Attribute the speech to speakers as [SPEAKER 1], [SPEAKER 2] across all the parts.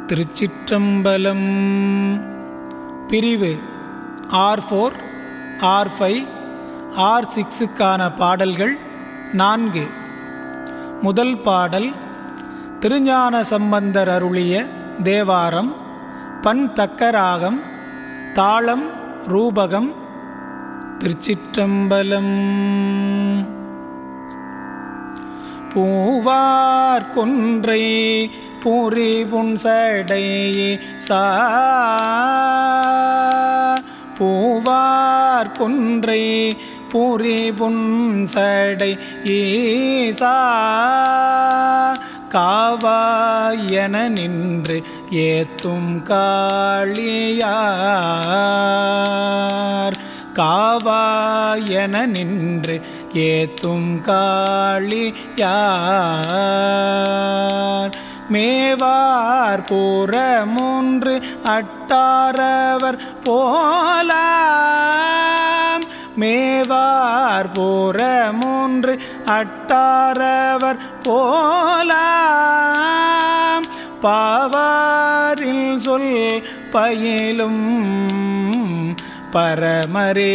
[SPEAKER 1] திருச்சிற்றம்பலம். பிரிவு R4, R5, R6க்கான பாடல்கள் 4. முதல் பாடல் திருஞான சம்பந்தர் அருளிய தேவாரம். பண் தக்கராகம், தாளம் ரூபகம். திருச்சிற்றம்பலம். பூவார் கொன்றை புரிபுன் சடை பூவார் கொன்றை புரிபுன் சடை ஈசா காவாயன நின்று ஏத்தும் காளியார். காவாயன நின்று ஏத்தும் காளியார். மேவார் புறமூன்று அட்டாரவர் போலாம். மேவார் புறமூன்று அட்டாரவர் போலாம். பாவாரில் சொல் பயிலும் பரமரே.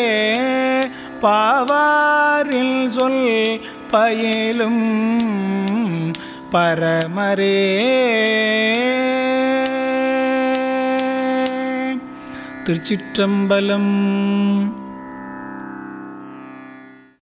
[SPEAKER 1] பாவாரில் சொல் பயிலும் பரமரே. திருச்சிற்றம்பலம்.